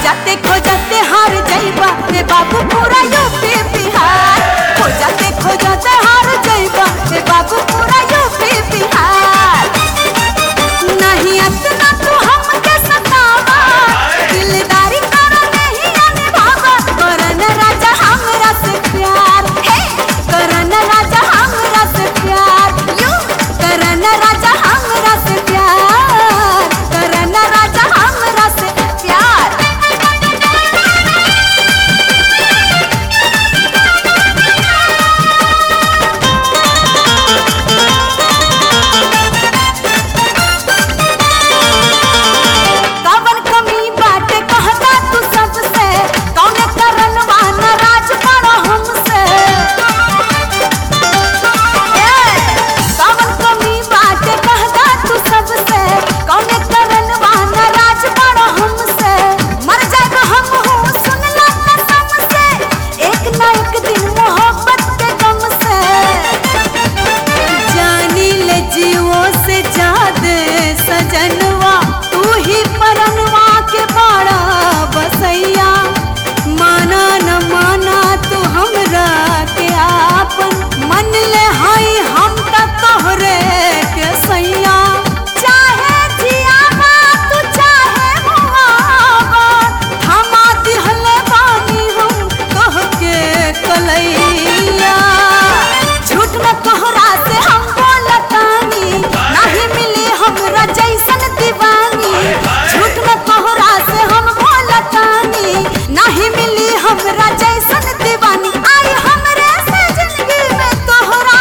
खोजते खोजते हार जाइबा रे बाबू पूरा यूपी बिहार। खोजते हार जाइबा रे बाबू पूरा यूपी बिहार। नहीं अतना तू हमके सतावा, दिलदारी करो नहीं निभावा। करन राजा हमरा से प्यार, हे करन राजा हमरा से प्यार। यू करन राजा हमरा से प्यार, करन राजा हमरा से प्यार। कवन कमी बाटे कहता तू सबसे, कौने करनवा नाराज पड़ो हमसे। कवन कमी बाटे कहता तू सबसे, कौने करनवा नाराज पड़ो हमसे। मर जाएगा हम हूँ सुनला कसम से, एक ना एक दिन मोहब्बत के गम से। जानी ले जीवों से ज्यादा सजनवा, तू ही परनवा के बाड़ा बसैया। माना न माना तू हमरा के आपन, मन ले हाई हम त तोहरे के सैया। चाहे जियावा तू चाहे मुआवा, थमा दिहले बानी हम कह के कलैया। झूठ में तोहरा से हम बोलतानी, नहीं मिली हमरा जैसन दीवानी। झूठ में तोहरा से हम बोलतानी, नहीं मिली हमरा जैसन दीवानी। आई हमरे से जिंदगी में तोहरा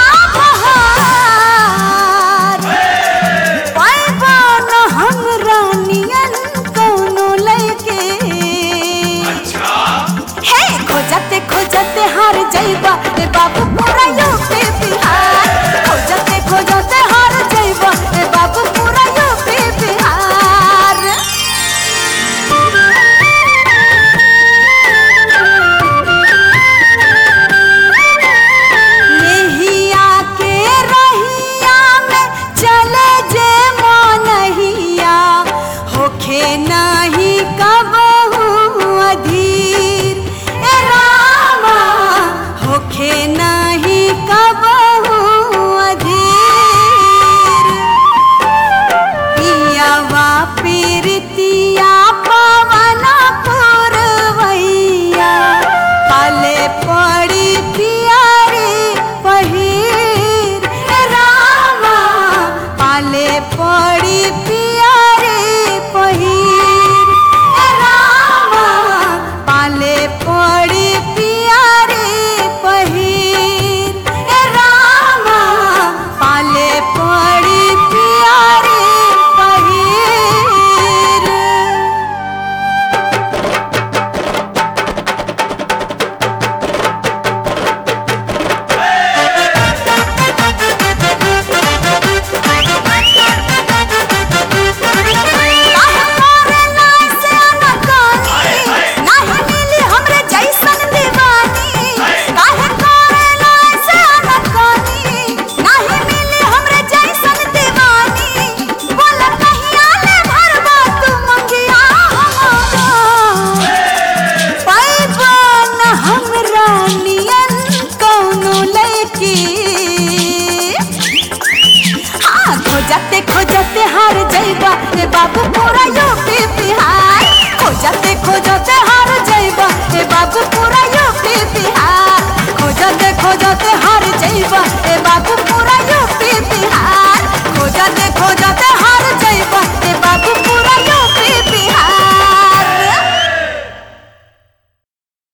बहार, पाइबा न हमरा नियन कौनो लइके। हे खोजते खोजते हार जाइबा